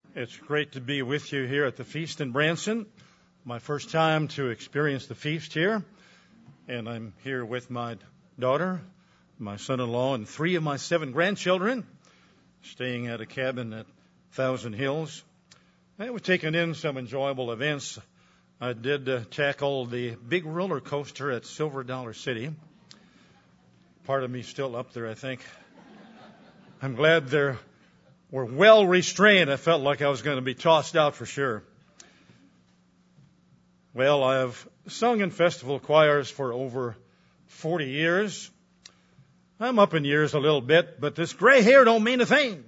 It's great to be with you here at the feast in Branson. My first time to experience the feast here. And I'm here with my daughter, my son-in-law, and 3 of my 7 grandchildren, staying at a cabin at Thousand Hills. And we've taken in some enjoyable events. I did tackle the big roller coaster at Silver Dollar City. Part of me still up there, I think. I'm glad they're were well restrained. I felt like I was going to be tossed out for sure. Well, I've sung in festival choirs for over 40 years. I'm up in years a little bit, but this gray hair don't mean a thing.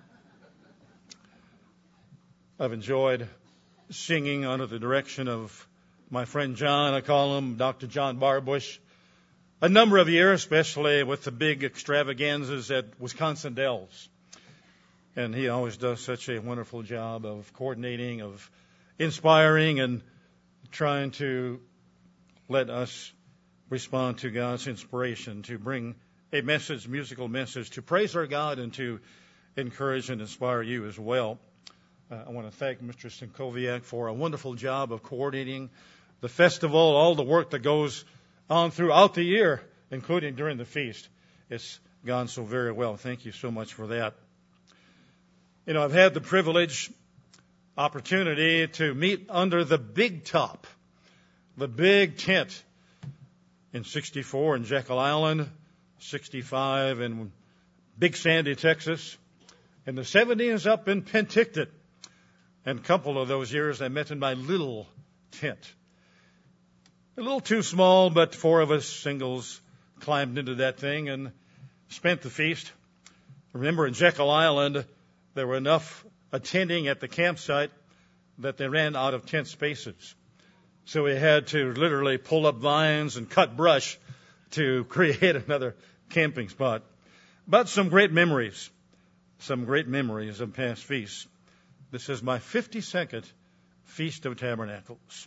I've enjoyed singing under the direction of my friend John. I call him Dr. John Barbush. A number of years, especially with the big extravaganzas at Wisconsin Dells. And he always does such a wonderful job of coordinating, of inspiring, and trying to let us respond to God's inspiration, to bring a message, musical message, to praise our God and to encourage and inspire you as well. I want to thank Mr. Stankowiak for a wonderful job of coordinating the festival, all the work that goes on throughout the year, including during the feast. It's gone so very well. Thank you so much for that. You know, I've had the opportunity to meet under the big top, the big tent in 64 in Jekyll Island, 65 in Big Sandy, Texas, and the 70s up in Penticton. And a couple of those years I met in my little tent. A little too small, but 4 of us singles climbed into that thing and spent the feast. Remember, in Jekyll Island, there were enough attending at the campsite that they ran out of tent spaces. So we had to literally pull up vines and cut brush to create another camping spot. But some great memories of past feasts. This is my 52nd Feast of Tabernacles.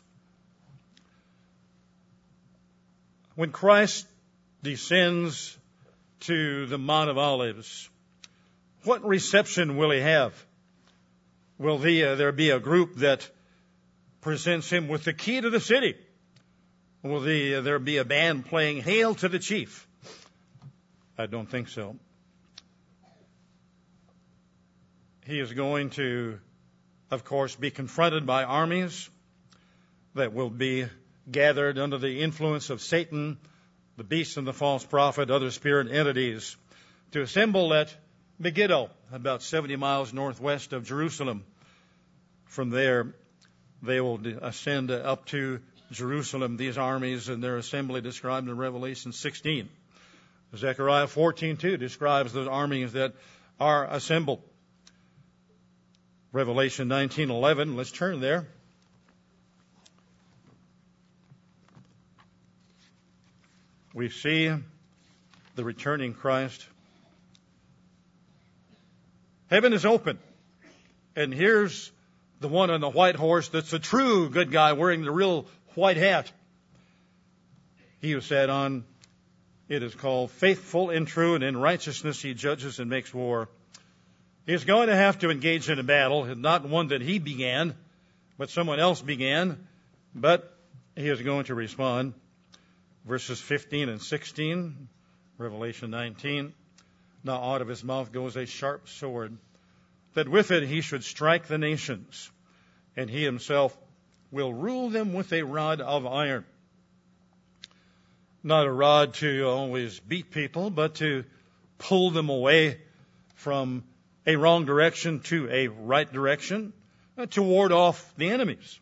When Christ descends to the Mount of Olives, what reception will he have? Will there be a group that presents him with the key to the city? Will there be a band playing Hail to the Chief? I don't think so. He is going to, of course, be confronted by armies that will be gathered under the influence of Satan, the beast and the false prophet, other spirit entities, to assemble at Megiddo, about 70 miles northwest of Jerusalem. From there, they will ascend up to Jerusalem, these armies, and their assembly described in Revelation 16. Zechariah 14:2 describes those armies that are assembled. Revelation 19:11, let's turn there. We see the returning Christ. Heaven is open, and here's the one on the white horse that's a true good guy wearing the real white hat. He who sat on it is called Faithful and True, and in righteousness he judges and makes war. He's going to have to engage in a battle, not one that he began, but someone else began, but he is going to respond. Verses 15 and 16, Revelation 19. Now out of his mouth goes a sharp sword, that with it he should strike the nations, and he himself will rule them with a rod of iron. Not a rod to always beat people, but to pull them away from a wrong direction to a right direction, to ward off the enemies.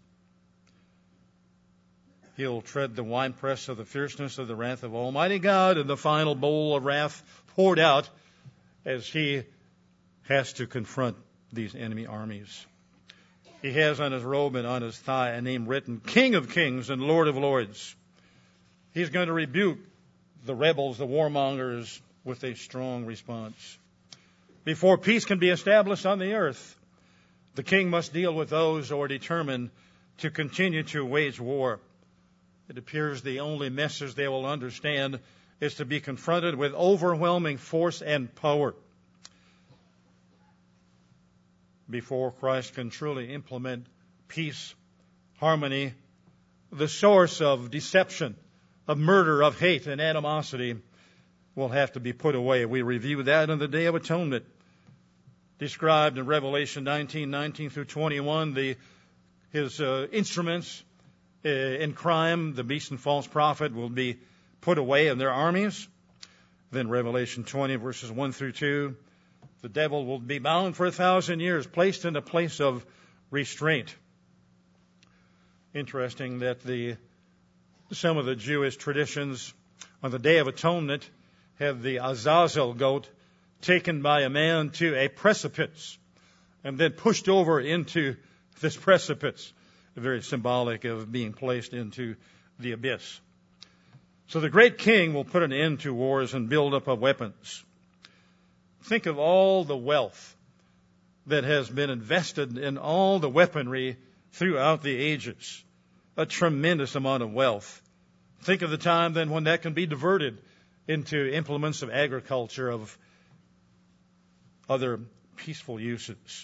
He'll tread the winepress of the fierceness of the wrath of Almighty God, and the final bowl of wrath poured out as he has to confront these enemy armies. He has on his robe and on his thigh a name written, King of Kings and Lord of Lords. He's going to rebuke the rebels, the warmongers, with a strong response. Before peace can be established on the earth, the king must deal with those who are determined to continue to wage war. It appears the only message they will understand is to be confronted with overwhelming force and power. before Christ can truly implement peace, harmony, the source of deception, of murder, of hate and animosity will have to be put away. We review that on the Day of Atonement, described in Revelation 19 through 21. His instruments in crime, the beast and false prophet, will be put away in their armies. Then Revelation 20, verses 1 through 2, the devil will be bound for 1,000 years, placed in a place of restraint. Interesting that some of the Jewish traditions on the Day of Atonement have the Azazel goat taken by a man to a precipice and then pushed over into this precipice, very symbolic of being placed into the abyss. So the great king will put an end to wars and build up of weapons. Think of all the wealth that has been invested in all the weaponry throughout the ages. A tremendous amount of wealth. Think of the time then when that can be diverted into implements of agriculture, of other peaceful uses.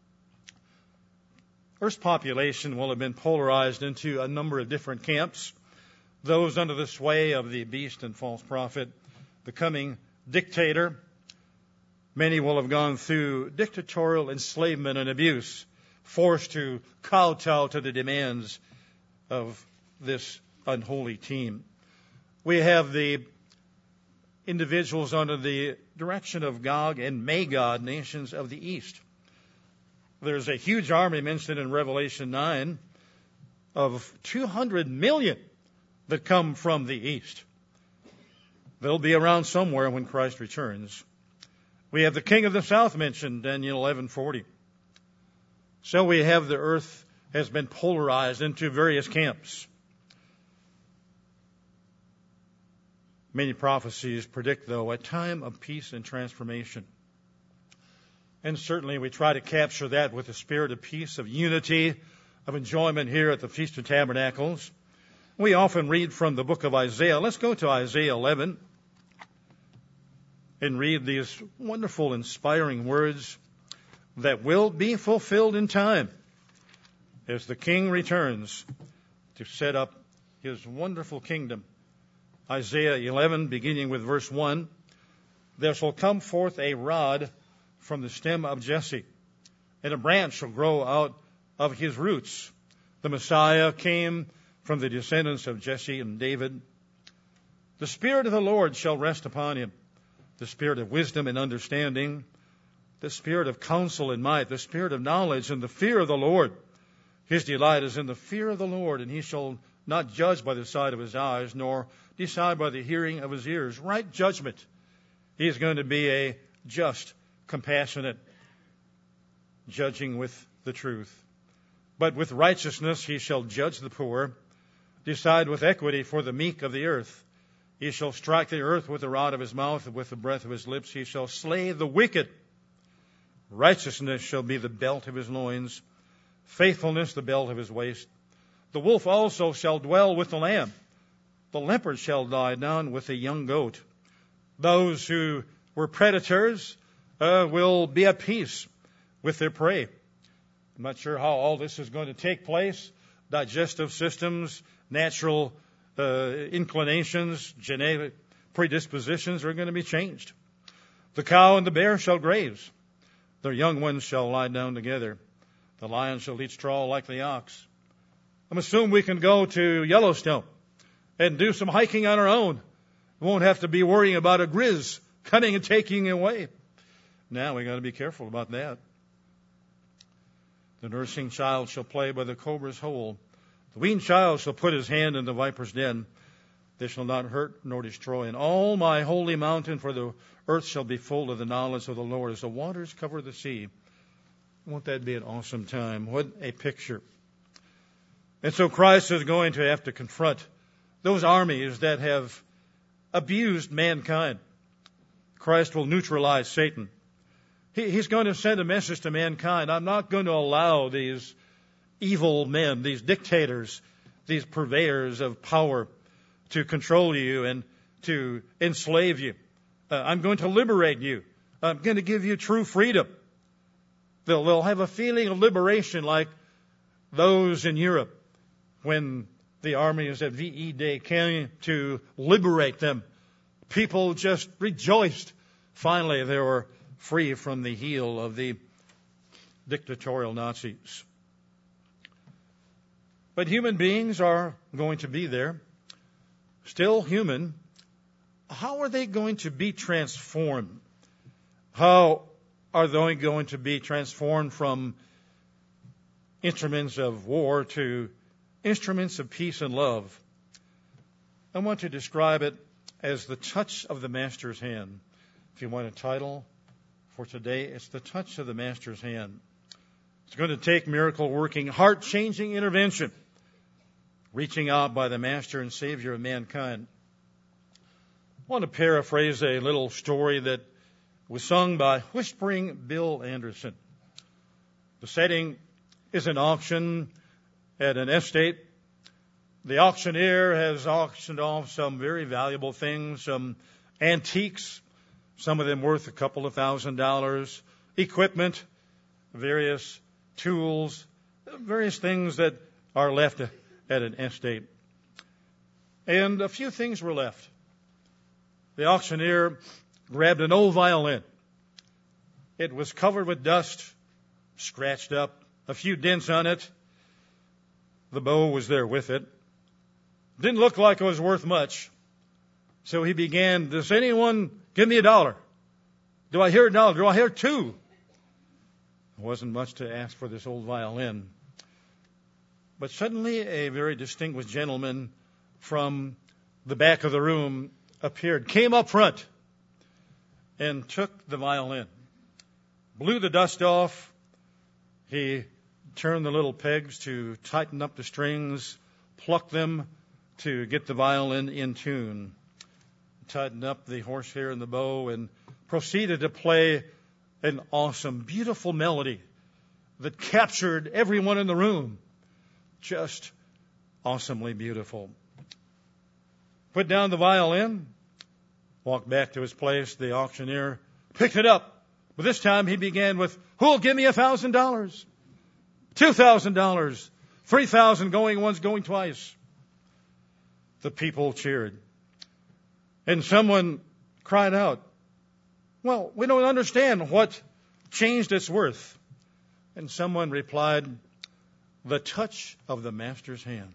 Earth's population will have been polarized into a number of different camps. Those under the sway of the beast and false prophet, the coming dictator. Many will have gone through dictatorial enslavement and abuse, forced to kowtow to the demands of this unholy team. We have the individuals under the direction of Gog and Magog, nations of the east. There's a huge army mentioned in Revelation 9 of 200 million that come from the east. They'll be around somewhere when Christ returns. We have the king of the south mentioned, Daniel 11:40. So we have the earth has been polarized into various camps. Many prophecies predict, though, a time of peace and transformation. And certainly we try to capture that with a spirit of peace, of unity, of enjoyment here at the Feast of Tabernacles. We often read from the book of Isaiah. Let's go to Isaiah 11 and read these wonderful, inspiring words that will be fulfilled in time as the King returns to set up his wonderful kingdom. Isaiah 11, beginning with verse 1, there shall come forth a rod from the stem of Jesse, and a branch shall grow out of his roots. The Messiah came from the descendants of Jesse and David. The Spirit of the Lord shall rest upon him, the Spirit of wisdom and understanding, the Spirit of counsel and might, the Spirit of knowledge and the fear of the Lord. His delight is in the fear of the Lord, and he shall not judge by the sight of his eyes, nor decide by the hearing of his ears. Right judgment. He is going to be a just, compassionate, judging with the truth. But with righteousness he shall judge the poor, decide with equity for the meek of the earth. He shall strike the earth with the rod of his mouth, and with the breath of his lips he shall slay the wicked. Righteousness shall be the belt of his loins, faithfulness the belt of his waist. The wolf also shall dwell with the lamb. The leopard shall lie down with the young goat. Those who were predators will be at peace with their prey. I'm not sure how all this is going to take place. Digestive systems, natural inclinations, genetic predispositions are going to be changed. The cow and the bear shall graze. Their young ones shall lie down together. The lion shall eat straw like the ox. I'm assuming we can go to Yellowstone and do some hiking on our own. We won't have to be worrying about a grizz coming and taking away. Now we got to be careful about that. The nursing child shall play by the cobra's hole. The weaned child shall put his hand in the viper's den. They shall not hurt nor destroy in all my holy mountain, for the earth shall be full of the knowledge of the Lord as the waters cover the sea. Won't that be an awesome time? What a picture. And so Christ is going to have to confront those armies that have abused mankind. Christ will neutralize Satan. He's going to send a message to mankind. I'm not going to allow these evil men, these dictators, these purveyors of power to control you and to enslave you. I'm going to liberate you. I'm going to give you true freedom. They'll have a feeling of liberation like those in Europe when the armies at VE Day came to liberate them. People just rejoiced. Finally, they were free from the heel of the dictatorial Nazis. But human beings are going to be there, still human. How are they going to be transformed? How are they going to be transformed from instruments of war to instruments of peace and love? I want to describe it as the touch of the Master's hand. If you want a title for today, it's the touch of the Master's hand. It's going to take miracle-working, heart-changing intervention, reaching out by the Master and Savior of mankind. I want to paraphrase a little story that was sung by Whispering Bill Anderson. The setting is an auction at an estate. The auctioneer has auctioned off some very valuable things, some antiques, some of them worth a couple of $1,000s, equipment, various tools, various things that are left at an estate. And a few things were left. The auctioneer grabbed an old violin. It was covered with dust, scratched up, a few dents on it. The bow was there with it. Didn't look like it was worth much. So he began, does anyone give me $1? Do I hear $1? Do I hear $2? It wasn't much to ask for this old violin. But suddenly a very distinguished gentleman from the back of the room appeared, came up front, and took the violin, blew the dust off. He turned the little pegs to tighten up the strings, plucked them to get the violin in tune, tightened up the horsehair and the bow, and proceeded to play an awesome, beautiful melody that captured everyone in the room. Just awesomely beautiful. Put down the violin, walked back to his place. The auctioneer picked it up. But this time he began with, who'll give me $1,000? $2,000, $3,000 going once, going twice. The people cheered. And someone cried out, well, we don't understand what changed its worth. And someone replied, the touch of the Master's hand.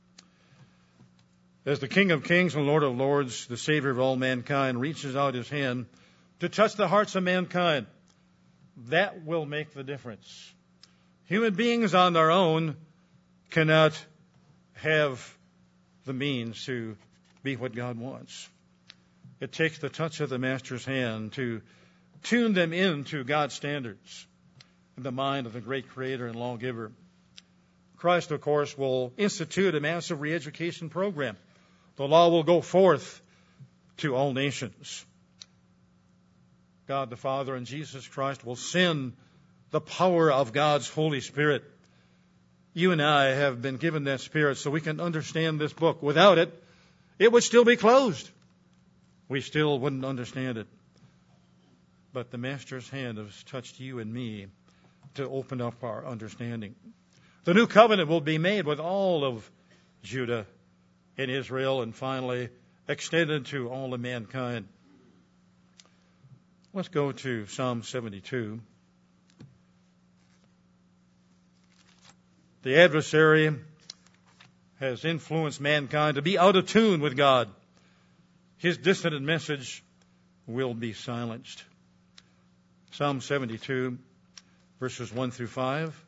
As the King of Kings and Lord of Lords, the Savior of all mankind, reaches out his hand to touch the hearts of mankind, that will make the difference. Human beings on their own cannot have the means to be what God wants. It takes the touch of the Master's hand to tune them into God's standards in the mind of the great Creator and Lawgiver. Christ, of course, will institute a massive re-education program. The law will go forth to all nations. God the Father and Jesus Christ will send the power of God's Holy Spirit. You and I have been given that Spirit so we can understand this book. Without it, it would still be closed. We still wouldn't understand it. But the Master's hand has touched you and me to open up our understanding. The new covenant will be made with all of Judah and Israel, and finally extended to all of mankind. Let's go to Psalm 72. The adversary has influenced mankind to be out of tune with God. His dissonant message will be silenced. Psalm 72, verses 1 through 5.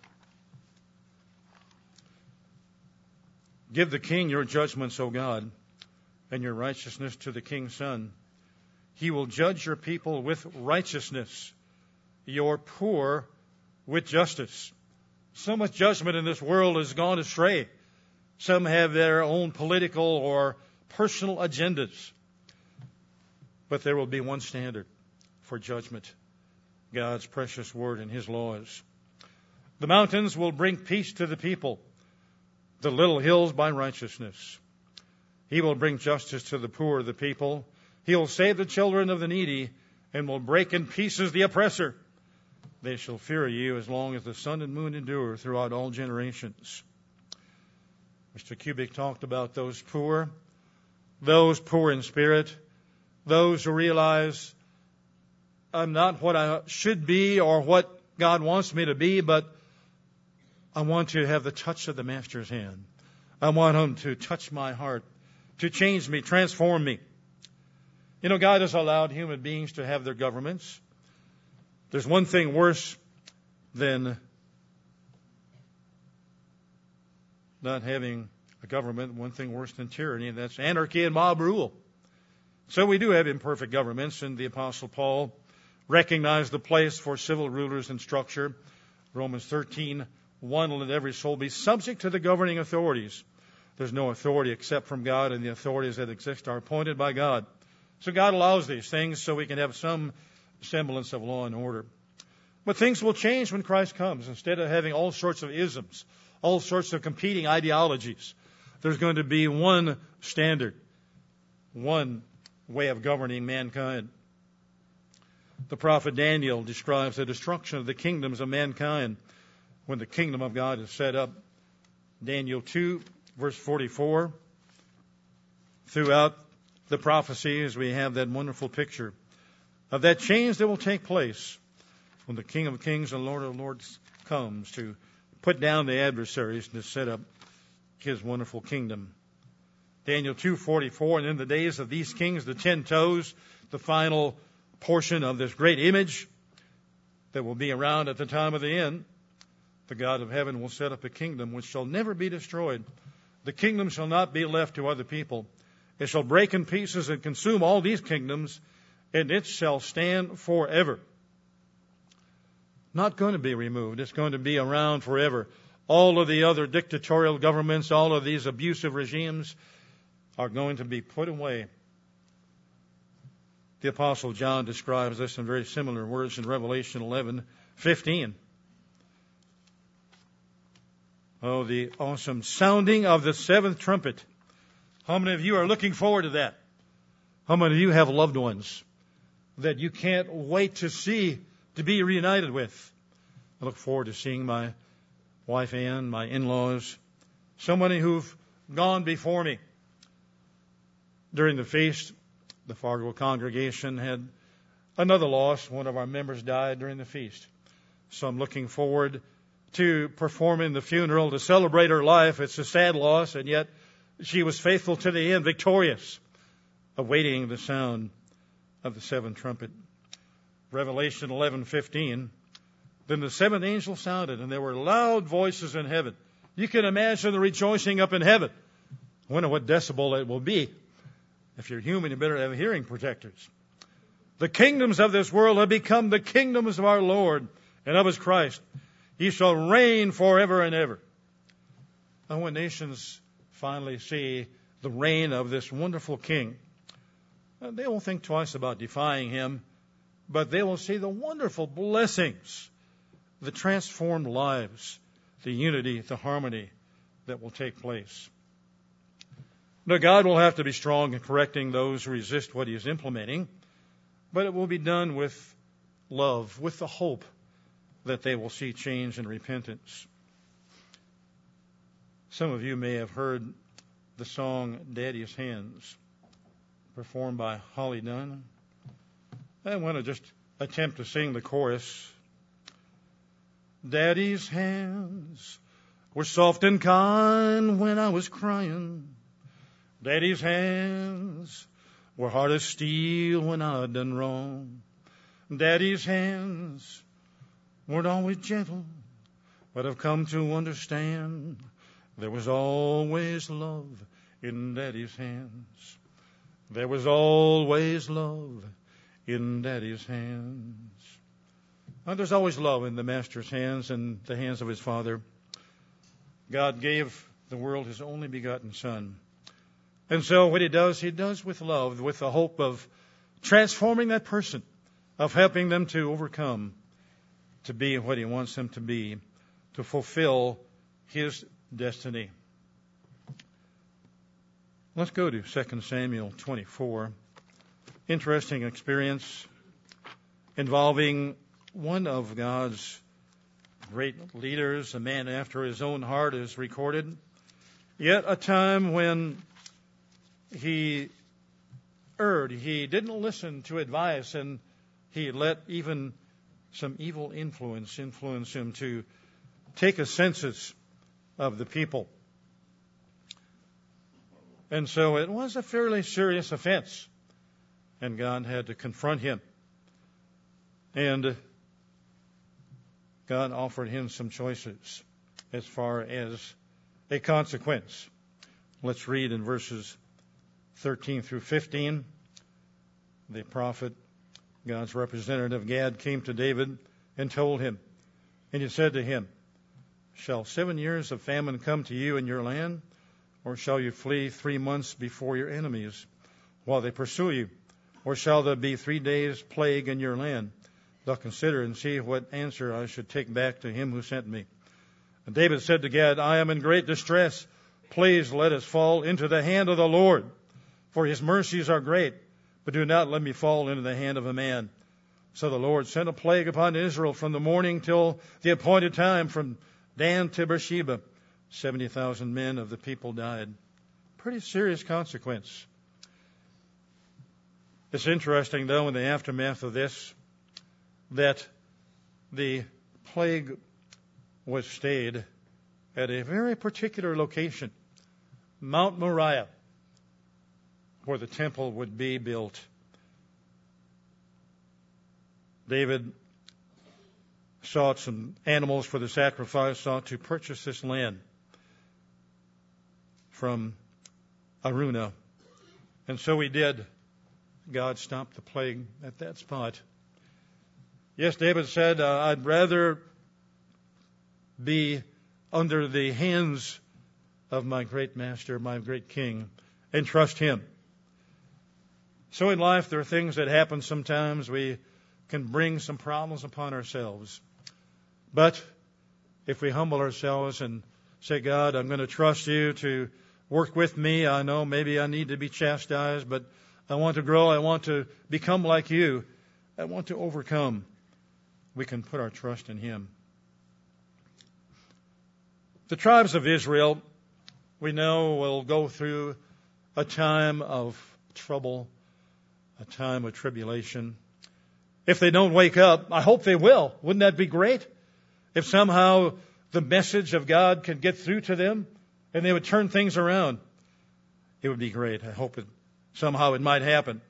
Give the king your judgments, O God, and your righteousness to the king's son. He will judge your people with righteousness, your poor with justice. So much judgment in this world has gone astray. Some have their own political or personal agendas. But there will be one standard for judgment, God's precious word and his laws. The mountains will bring peace to the people, the little hills by righteousness. He will bring justice to the poor of the people. He will save the children of the needy and will break in pieces the oppressor. They shall fear you as long as the sun and moon endure throughout all generations. Mr. Kubik talked about those poor in spirit, those who realize I'm not what I should be or what God wants me to be, but I want to have the touch of the Master's hand. I want Him to touch my heart, to change me, transform me. You know, God has allowed human beings to have their governments. There's one thing worse than not having a government, one thing worse than tyranny, and that's anarchy and mob rule. So we do have imperfect governments, and the Apostle Paul recognized the place for civil rulers and structure. Romans 13:1, let every soul be subject to the governing authorities. There's no authority except from God, and the authorities that exist are appointed by God. So God allows these things so we can have some semblance of law and order. But things will change when Christ comes. Instead of having all sorts of isms, all sorts of competing ideologies, there's going to be one standard, one way of governing mankind. The prophet Daniel describes the destruction of the kingdoms of mankind when the kingdom of God is set up. Daniel 2, verse 44. Throughout the prophecies, we have that wonderful picture of that change that will take place when the King of Kings and Lord of Lords comes to put down the adversaries and to set up His wonderful kingdom. Daniel 2:44, and in the days of these kings, the 10 toes, the final portion of this great image that will be around at the time of the end, the God of heaven will set up a kingdom which shall never be destroyed. The kingdom shall not be left to other people. It shall break in pieces and consume all these kingdoms, and it shall stand forever. Not going to be removed. It's going to be around forever. All of the other dictatorial governments, all of these abusive regimes are going to be put away. The Apostle John describes this in very similar words in Revelation 11:15. Oh, the awesome sounding of the seventh trumpet. How many of you are looking forward to that? How many of you have loved ones that you can't wait to see, to be reunited with? I look forward to seeing my wife Ann, my in-laws, so many who've gone before me. During the feast, the Fargo congregation had another loss. One of our members died during the feast. So I'm looking forward to performing the funeral to celebrate her life. It's a sad loss, and yet she was faithful to the end, victorious, awaiting the sound of the seventh trumpet. Revelation 11:15. Then the seventh angel sounded, and there were loud voices in heaven. You can imagine the rejoicing up in heaven. I wonder what decibel it will be. If you're human, you better have hearing protectors. The kingdoms of this world have become the kingdoms of our Lord and of His Christ. He shall reign forever and ever. And when nations finally see the reign of this wonderful King, they won't think twice about defying Him, but they will see the wonderful blessings, the transformed lives, the unity, the harmony that will take place. Now, God will have to be strong in correcting those who resist what He is implementing, but it will be done with love, with the hope that they will see change and repentance. Some of you may have heard the song Daddy's Hands, performed by Holly Dunn. I want to just attempt to sing the chorus. Daddy's hands were soft and kind when I was crying. Daddy's hands were hard as steel when I'd done wrong. Daddy's hands weren't always gentle, but I've come to understand there was always love in Daddy's hands. There was always love in Daddy's hands. And there's always love in the Master's hands and the hands of His Father. God gave the world His only begotten Son. And so what He does with love, with the hope of transforming that person, of helping them to overcome, to be what He wants them to be, to fulfill His destiny. Let's go to 2 Samuel 24. Interesting experience involving one of God's great leaders, a man after his own heart, is recorded. Yet a time when he erred. He didn't listen to advice, and he let even some evil influence him to take a census of the people. And so it was a fairly serious offense, and God had to confront him. And God offered him some choices as far as a consequence. Let's read in verses 13 through 15. The prophet, God's representative Gad, came to David and told him, and he said to him, "Shall 7 years of famine come to you in your land? Or shall you flee 3 months before your enemies while they pursue you? Or shall there be 3 days plague in your land? Thou consider and see what answer I should take back to him who sent me." And David said to Gad, "I am in great distress. Please let us fall into the hand of the Lord, for his mercies are great, but do not let me fall into the hand of a man." So the Lord sent a plague upon Israel from the morning till the appointed time, from Dan to Beersheba. 70,000 men of the people died. Pretty serious consequence. It's interesting, though, in the aftermath of this, that the plague was stayed at a very particular location, Mount Moriah, where the temple would be built. David sought some animals for the sacrifice, sought to purchase this land from Araunah. And so he did. God stopped the plague at that spot. Yes, David said, I'd rather be under the hands of my great master, my great king, and trust him. So in life, there are things that happen sometimes. We can bring some problems upon ourselves. But if we humble ourselves and say, God, I'm going to trust you to work with me. I know maybe I need to be chastised, but I want to grow. I want to become like you. I want to overcome. We can put our trust in him. The tribes of Israel, we know, will go through a time of trouble, a time of tribulation. If they don't wake up, I hope they will. Wouldn't that be great? If somehow the message of God could get through to them and they would turn things around, it would be great. I hope somehow it might happen.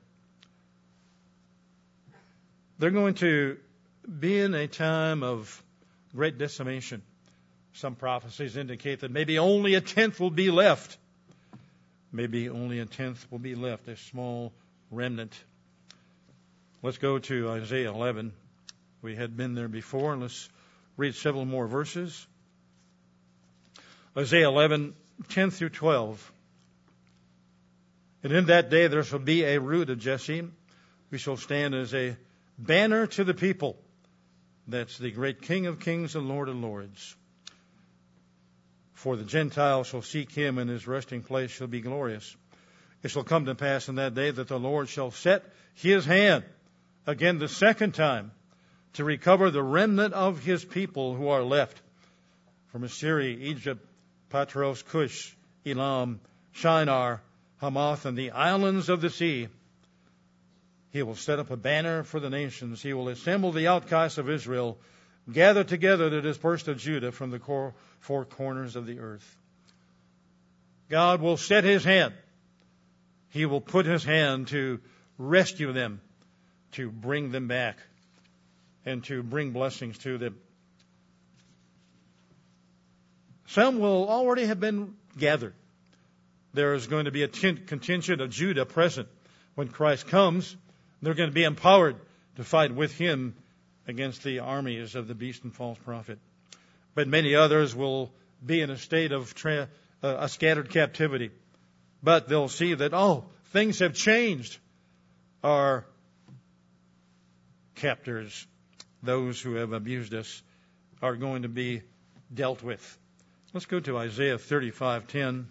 They're going to be in a time of great decimation. Some prophecies indicate that maybe only a tenth will be left. Maybe only a tenth will be left, a small remnant. Let's go to Isaiah 11. We had been there before, and let's read several more verses. Isaiah 11, 10 through 12. And in that day there shall be a root of Jesse. We shall stand as a banner to the people. That's the great King of kings and Lord of lords. For the Gentiles shall seek him, and his resting place shall be glorious. It shall come to pass in that day that the Lord shall set his hand, again the second time, to recover the remnant of his people who are left. From Assyria, Egypt, Patros, Cush, Elam, Shinar, Hamath, and the islands of the sea. He will set up a banner for the nations. He will assemble the outcasts of Israel, gather together the dispersed of Judah from the four corners of the earth. God will set his hand. He will put his hand to rescue them, to bring them back, and to bring blessings to them. Some will already have been gathered. There is going to be a contingent of Judah present when Christ comes. They're going to be empowered to fight with him against the armies of the beast and false prophet. But many others will be in a state of a scattered captivity. But they'll see that, things have changed. Our captors, those who have abused us, are going to be dealt with. Let's go to Isaiah 35:10.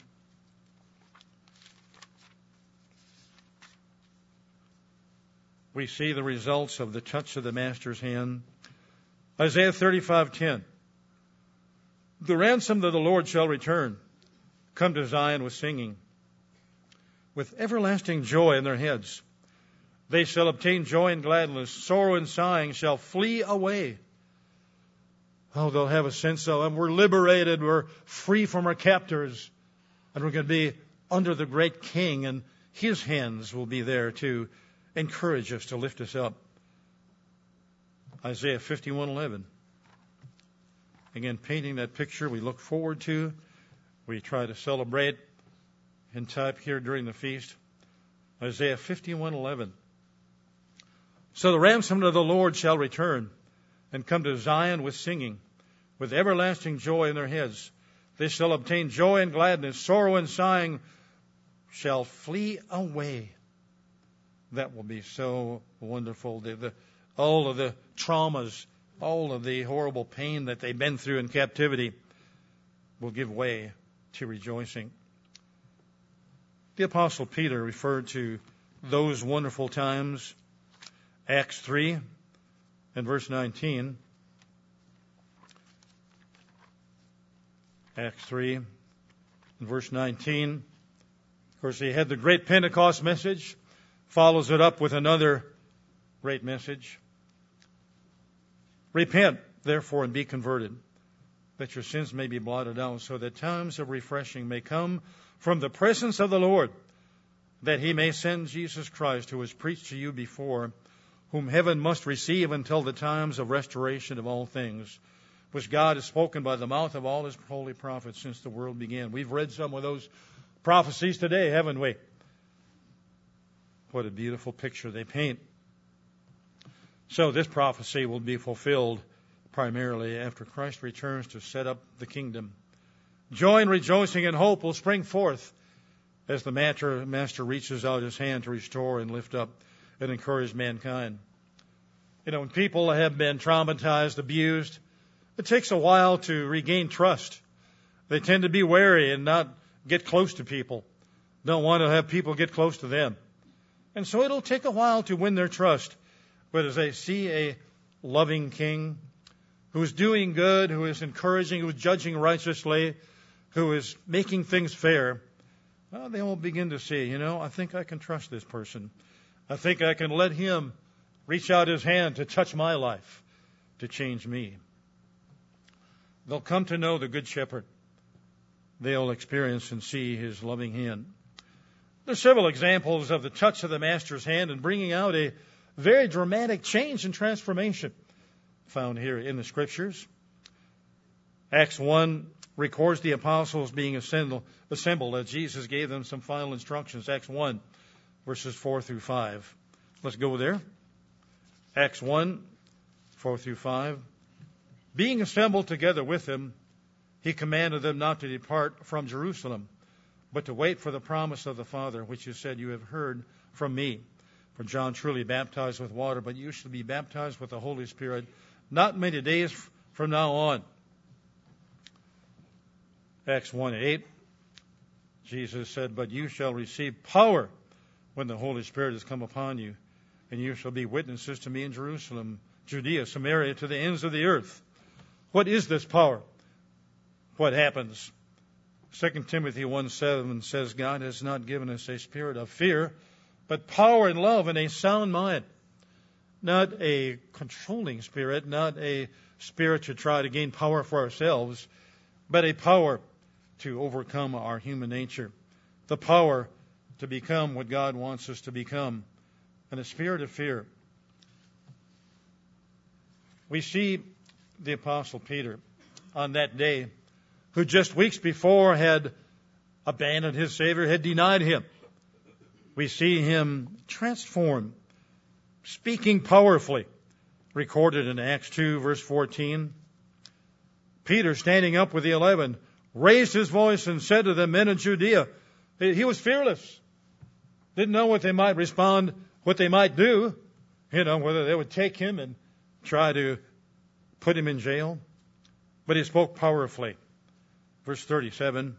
We see the results of the touch of the Master's hand. Isaiah 35:10. The ransomed of the Lord shall return, come to Zion with singing, with everlasting joy in their heads. They shall obtain joy and gladness. Sorrow and sighing shall flee away. Oh, they'll have a sense of, we're liberated, we're free from our captors, and we're going to be under the great King, and His hands will be there to encourage us, to lift us up. Isaiah 51:11. Again, painting that picture we look forward to, we try to celebrate in type here during the feast. Isaiah 51:11. So the ransomed of the Lord shall return and come to Zion with singing, with everlasting joy in their heads. They shall obtain joy and gladness. Sorrow and sighing shall flee away. That will be so wonderful. All of the traumas, all of the horrible pain that they've been through in captivity will give way to rejoicing. The Apostle Peter referred to those wonderful times. Acts 3 and verse 19. Acts 3 and verse 19. Of course, he had the great Pentecost message, follows it up with another great message. Repent, therefore, and be converted, that your sins may be blotted out, so that times of refreshing may come from the presence of the Lord, that He may send Jesus Christ, who was preached to you before, whom heaven must receive until the times of restoration of all things, which God has spoken by the mouth of all His holy prophets since the world began. We've read some of those prophecies today, haven't we? What a beautiful picture they paint. So this prophecy will be fulfilled primarily after Christ returns to set up the kingdom. Joy and rejoicing and hope will spring forth as the Master reaches out His hand to restore and lift up and encourage mankind. You know, when people have been traumatized, abused, it takes a while to regain trust. They tend to be wary and not get close to people. Don't want to have people get close to them. And so it'll take a while to win their trust. But as they see a loving King who is doing good, who is encouraging, who is judging righteously, who is making things fair, well, they will begin to see, I think I can trust this person. I think I can let Him reach out His hand to touch my life, to change me. They'll come to know the Good Shepherd. They'll experience and see His loving hand. There's several examples of the touch of the Master's hand and bringing out a very dramatic change and transformation found here in the Scriptures. Acts 1 records the apostles being assembled as Jesus gave them some final instructions. Acts 1, verses 4 through 5. Let's go there. Acts 1, 4 through 5. Being assembled together with them, He commanded them not to depart from Jerusalem, but to wait for the promise of the Father, which He said, you have heard from me. For John truly baptized with water, but you shall be baptized with the Holy Spirit not many days from now on. Acts 1:8, Jesus said, but you shall receive power when the Holy Spirit has come upon you, and you shall be witnesses to me in Jerusalem, Judea, Samaria, to the ends of the earth. What is this power? What happens? 2 Timothy 1:7 says, God has not given us a spirit of fear, but power and love and a sound mind. Not a controlling spirit, not a spirit to try to gain power for ourselves, but a power to overcome our human nature. The power to become what God wants us to become. And a spirit of fear. We see the Apostle Peter on that day, who just weeks before had abandoned his Savior, had denied Him. We see him transformed, speaking powerfully, recorded in Acts 2, verse 14. Peter, standing up with the 11, raised his voice and said to the men of Judea, he was fearless. Didn't know what they might respond, what they might do, whether they would take him and try to put him in jail. But he spoke powerfully. Verse 37.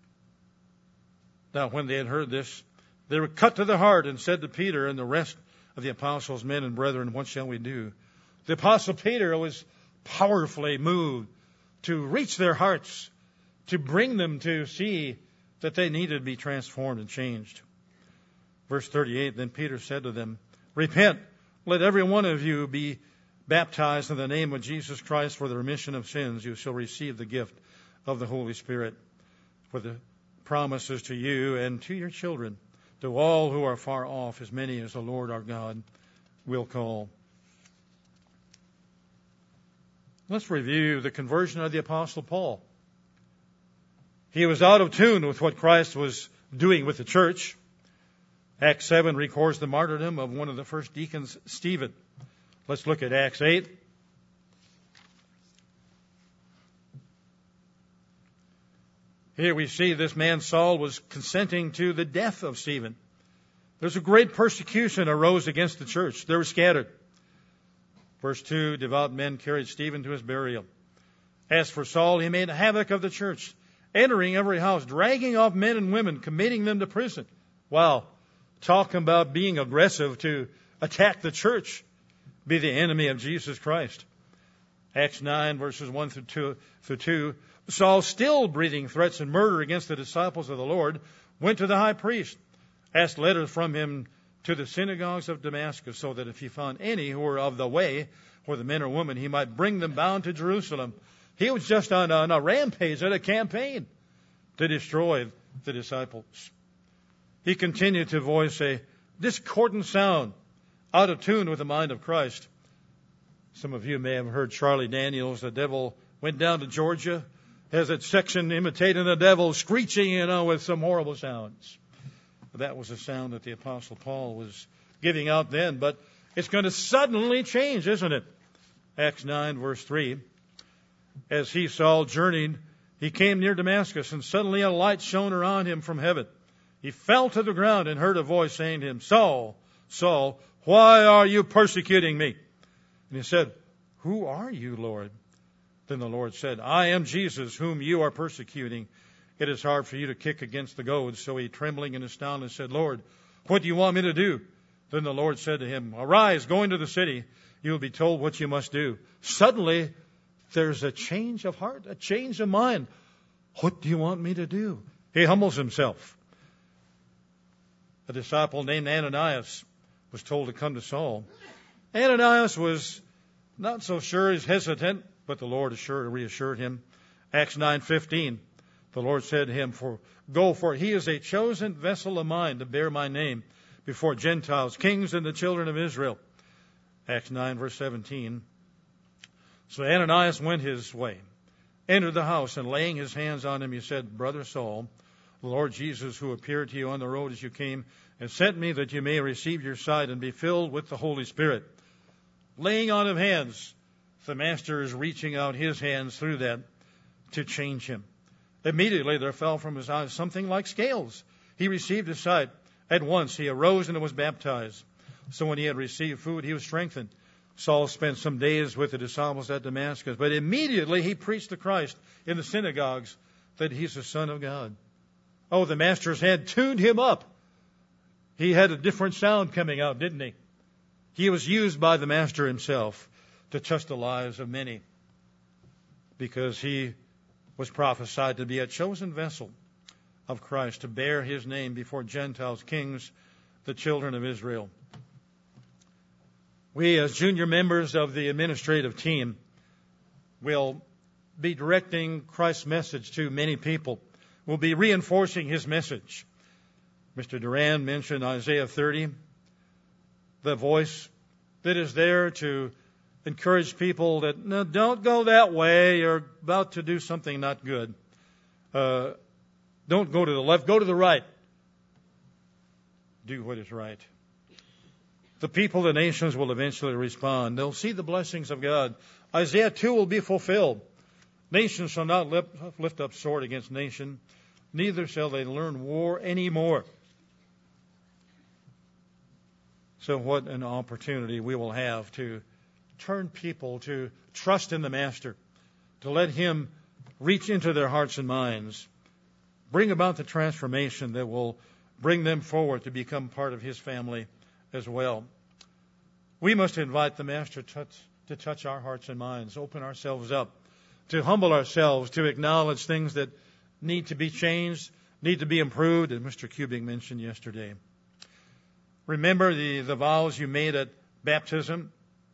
Now, when they had heard this, they were cut to the heart and said to Peter and the rest of the apostles, men and brethren, what shall we do? The apostle Peter was powerfully moved to reach their hearts, to bring them to see that they needed to be transformed and changed. Verse 38, then Peter said to them, repent, let every one of you be baptized in the name of Jesus Christ for the remission of sins. You shall receive the gift of the Holy Spirit. For the promises to you and to your children, to all who are far off, as many as the Lord our God will call. Let's review the conversion of the Apostle Paul. He was out of tune with what Christ was doing with the church. Acts 7 records the martyrdom of one of the first deacons, Stephen. Let's look at Acts 8. Here we see this man Saul was consenting to the death of Stephen. There's a great persecution arose against the church. They were scattered. Verse 2, devout men carried Stephen to his burial. As for Saul, he made havoc of the church, entering every house, dragging off men and women, committing them to prison. Wow. Talking about being aggressive to attack the church, be the enemy of Jesus Christ. Acts 9, verses 1 through 2. Saul, still breathing threats and murder against the disciples of the Lord, went to the high priest, asked letters from him to the synagogues of Damascus, so that if he found any who were of the way, whether men or women, he might bring them bound to Jerusalem. He was just on a rampage, on a campaign to destroy the disciples. He continued to voice a discordant sound, out of tune with the mind of Christ. Some of you may have heard Charlie Daniels, the devil went down to Georgia, has that section imitating the devil, screeching, with some horrible sounds. That was a sound that the Apostle Paul was giving out then, but it's going to suddenly change, isn't it? Acts 9, verse 3. As he, Saul, journeyed, he came near Damascus, and suddenly a light shone around him from heaven. He fell to the ground and heard a voice saying to him, Saul, Saul, why are you persecuting me? And he said, who are you, Lord? Then the Lord said, I am Jesus, whom you are persecuting. It is hard for you to kick against the goads. So he, trembling and astounded, said, Lord, what do you want me to do? Then the Lord said to him, arise, go into the city. You will be told what you must do. Suddenly, there's a change of heart, a change of mind. What do you want me to do? He humbles himself. A disciple named Ananias was told to come to Saul. Ananias was not so sure, he's hesitant, but the Lord reassured him. Acts 9:15, the Lord said to him, Go, for he is a chosen vessel of mine to bear my name before Gentiles, kings, and the children of Israel. Acts 9, verse 17. So Ananias went his way, entered the house, and laying his hands on him, he said, Brother Saul, the Lord Jesus, who appeared to you on the road as you came, and sent me that you may receive your sight and be filled with the Holy Spirit. Laying on of hands, the Master is reaching out his hands through that to change him. Immediately there fell from his eyes something like scales. He received his sight. At once he arose and was baptized. So when he had received food, he was strengthened. Saul spent some days with the disciples at Damascus, but immediately he preached to Christ in the synagogues that he's the Son of God. Oh, the Master's had tuned him up. He had a different sound coming out, didn't he? He was used by the Master himself to touch the lives of many because he was prophesied to be a chosen vessel of Christ to bear his name before Gentiles, kings, the children of Israel. We, as junior members of the administrative team, will be directing Christ's message to many people. We'll be reinforcing his message. Mr. Duran mentioned Isaiah 30, the voice that is there to encourage people that, no, don't go that way. You're about to do something not good. Don't go to the left. Go to the right. Do what is right. The people, the nations will eventually respond. They'll see the blessings of God. Isaiah 2 will be fulfilled. Nation shall not lift up sword against nation, neither shall they learn war anymore. So what an opportunity we will have to turn people to trust in the Master, to let him reach into their hearts and minds, bring about the transformation that will bring them forward to become part of his family as well. We must invite the Master to touch our hearts and minds, open ourselves up, to humble ourselves, to acknowledge things that need to be changed, need to be improved, as Mr. Kubing mentioned yesterday. Remember the vows you made at baptism.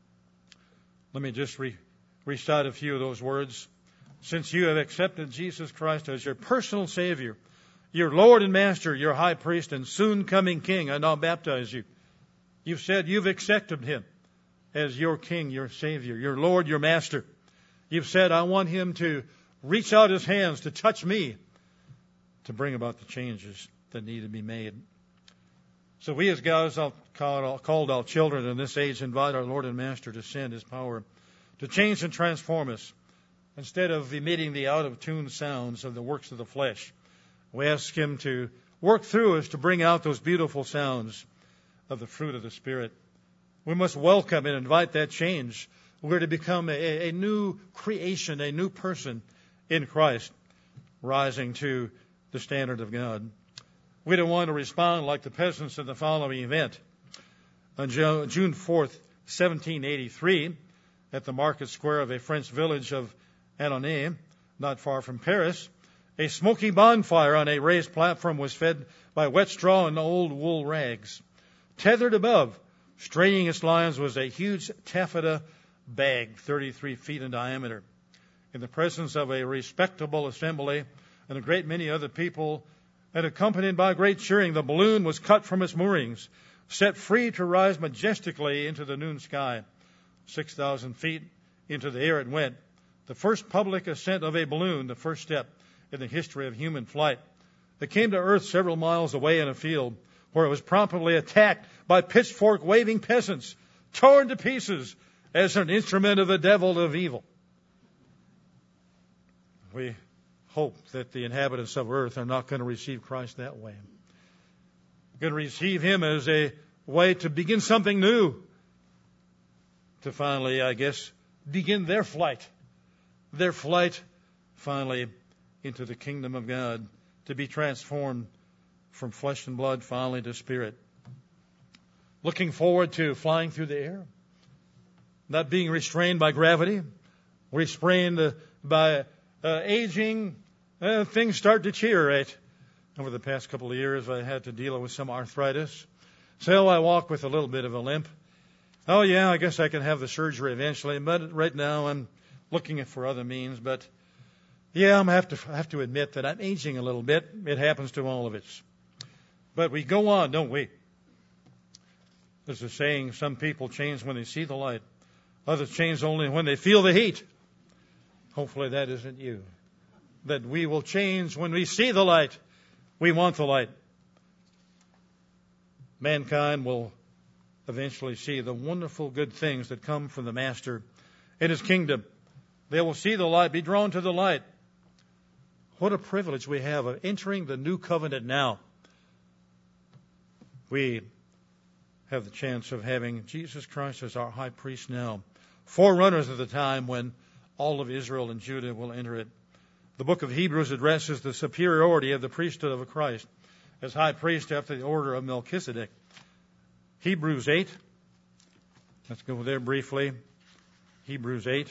Let me just recite a few of those words. Since you have accepted Jesus Christ as your personal Savior, your Lord and Master, your High Priest, and soon coming King, I now baptize you. You've said you've accepted Him as your King, your Savior, your Lord, your Master. You've said, I want Him to reach out His hands to touch me, to bring about the changes that need to be made. So we as God's called out children in this age invite our Lord and Master to send His power to change and transform us. Instead of emitting the out-of-tune sounds of the works of the flesh, we ask Him to work through us to bring out those beautiful sounds of the fruit of the Spirit. We must welcome and invite that change. We're to become a new creation, a new person in Christ, rising to the standard of God. We don't want to respond like the peasants in the following event. On June 4th, 1783, at the market square of a French village of Annonay, not far from Paris, a smoking bonfire on a raised platform was fed by wet straw and old wool rags. Tethered above, straining its lines, was a huge taffeta bag, 33 feet in diameter. In the presence of a respectable assembly and a great many other people, and accompanied by great cheering, the balloon was cut from its moorings, set free to rise majestically into the noon sky. 6,000 feet into the air it went. The first public ascent of a balloon, the first step in the history of human flight. It came to earth several miles away in a field, where it was promptly attacked by pitchfork-waving peasants, torn to pieces as an instrument of the devil of evil. We hope that the inhabitants of earth are not going to receive Christ that way. We're going to receive Him as a way to begin something new, to finally, I guess, begin their flight finally into the kingdom of God, to be transformed from flesh and blood finally to spirit. Looking forward to flying through the air, not being restrained by gravity, restrained by aging. Things start to deteriorate. Over the past couple of years, I had to deal with some arthritis. So I walk with a little bit of a limp. Oh, yeah, I guess I can have the surgery eventually, but right now I'm looking for other means. But, yeah, I have to admit that I'm aging a little bit. It happens to all of us. But we go on, don't we? There's a saying, some people change when they see the light. Others change only when they feel the heat. Hopefully that isn't you. That we will change when we see the light. We want the light. Mankind will eventually see the wonderful good things that come from the Master in His kingdom. They will see the light, be drawn to the light. What a privilege we have of entering the new covenant now. We have the chance of having Jesus Christ as our high priest now, forerunners of the time when all of Israel and Judah will enter it. The book of Hebrews addresses the superiority of the priesthood of Christ as high priest after the order of Melchizedek. Hebrews 8. Let's go there briefly. Hebrews 8.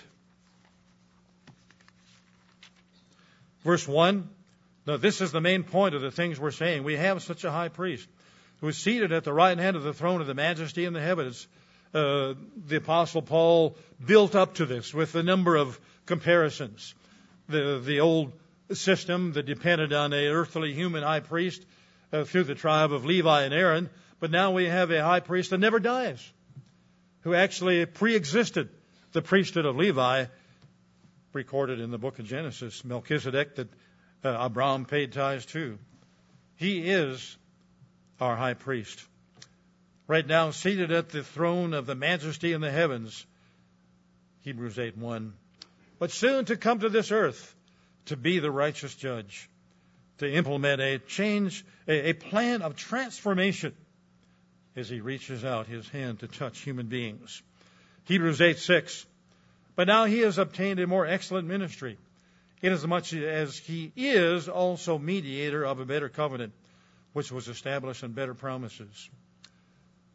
Verse 1. Now, this is the main point of the things we're saying. We have such a high priest who is seated at the right hand of the throne of the majesty in the heavens. The Apostle Paul built up to this with a number of comparisons. The old system that depended on an earthly human high priest through the tribe of Levi and Aaron. But now we have a high priest that never dies, who actually pre-existed the priesthood of Levi, recorded in the book of Genesis, Melchizedek, that Abraham paid tithes to. He is our high priest. Right now, seated at the throne of the majesty in the heavens, Hebrews 8:1. But soon to come to this earth, to be the righteous judge, to implement a change, a plan of transformation as He reaches out His hand to touch human beings. Hebrews 8:6. But now He has obtained a more excellent ministry, inasmuch as He is also mediator of a better covenant, which was established on better promises.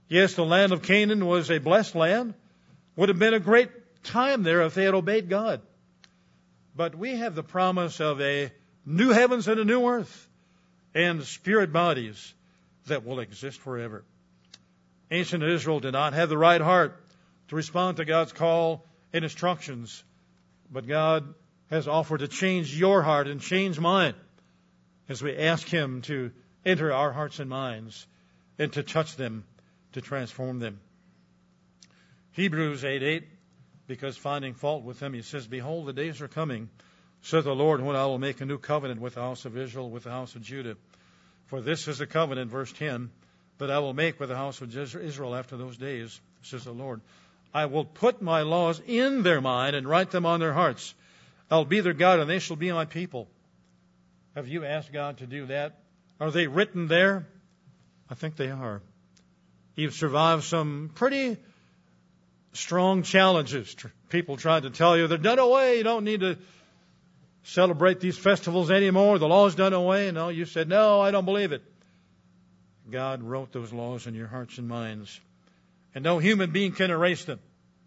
Yes, the land of Canaan was a blessed land. Would have been a great time there if they had obeyed God. But we have the promise of a new heavens and a new earth and spirit bodies that will exist forever. Ancient Israel did not have the right heart to respond to God's call and instructions. But God has offered to change your heart and change mine as we ask Him to enter our hearts and minds and to touch them, to transform them. Hebrews 8:8, because finding fault with them, he says, "Behold, the days are coming, saith the Lord, when I will make a new covenant with the house of Israel, with the house of Judah. For this is the covenant," verse 10, "that I will make with the house of Israel after those days, says the Lord. I will put my laws in their mind and write them on their hearts. I'll be their God, and they shall be my people." Have you asked God to do that? Are they written there? I think they are. You've survived some pretty strong challenges. People tried to tell you they're done away. You don't need to celebrate these festivals anymore. The law's done away. No, you said, "No, I don't believe it." God wrote those laws in your hearts and minds, and no human being can erase them.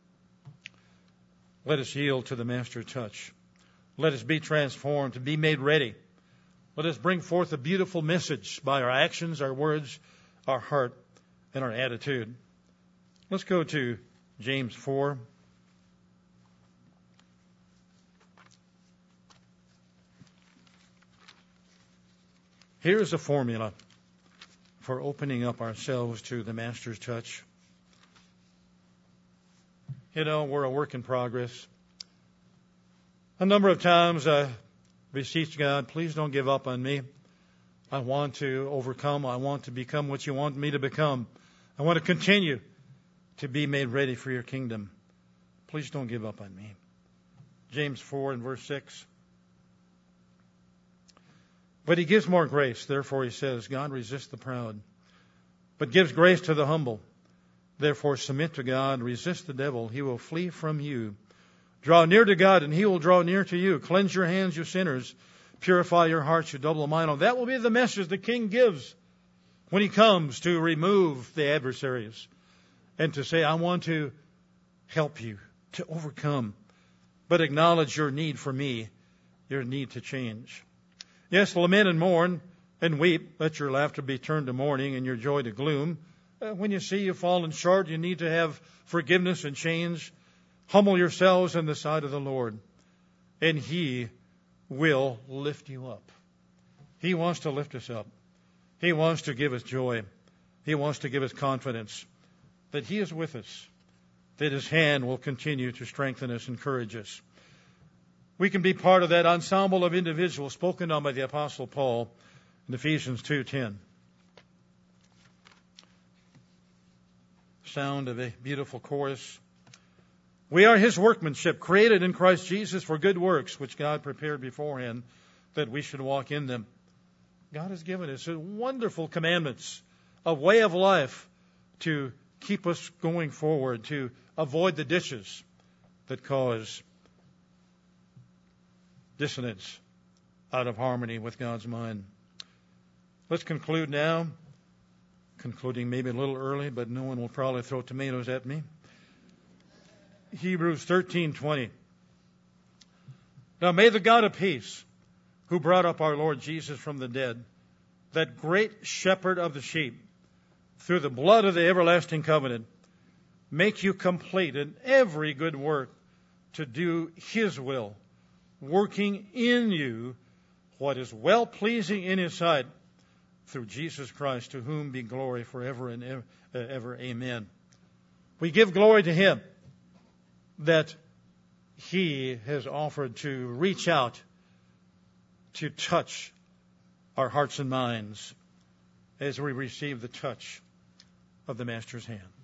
Let us yield to the Master's touch. Let us be transformed, to be made ready. Let us bring forth a beautiful message by our actions, our words, our heart, and our attitude. Let's go to James 4. Here's a formula for opening up ourselves to the Master's touch. You know, we're a work in progress. A number of times I beseech God, please don't give up on me. I want to overcome. I want to become what you want me to become. I want to continue to be made ready for your kingdom. Please don't give up on me. James 4 and verse 6. But he gives more grace. Therefore, he says, God resists the proud, but gives grace to the humble. Therefore, submit to God, resist the devil. He will flee from you. Draw near to God, and he will draw near to you. Cleanse your hands, you sinners. Purify your hearts, you double-minded. That will be the message the King gives when he comes to remove the adversaries and to say, I want to help you to overcome, but acknowledge your need for me, your need to change. Yes, lament and mourn and weep. Let your laughter be turned to mourning and your joy to gloom. When you see you've fallen short, you need to have forgiveness and change. Humble yourselves in the sight of the Lord, and He will lift you up. He wants to lift us up. He wants to give us joy. He wants to give us confidence that He is with us, that His hand will continue to strengthen us, encourage us. We can be part of that ensemble of individuals spoken of by the Apostle Paul in Ephesians 2:10. Sound of a beautiful chorus. We are His workmanship, created in Christ Jesus for good works, which God prepared beforehand that we should walk in them. God has given us wonderful commandments, a way of life to keep us going forward, to avoid the ditches that cause dissonance out of harmony with God's mind. Let's conclude now. Concluding maybe a little early, but no one will probably throw tomatoes at me. Hebrews 13:20. Now may the God of peace, who brought up our Lord Jesus from the dead, that great shepherd of the sheep, through the blood of the everlasting covenant, make you complete in every good work to do His will, working in you what is well-pleasing in His sight, through Jesus Christ, to whom be glory forever and ever. Amen. We give glory to Him that He has offered to reach out to touch our hearts and minds as we receive the touch of the Master's hand.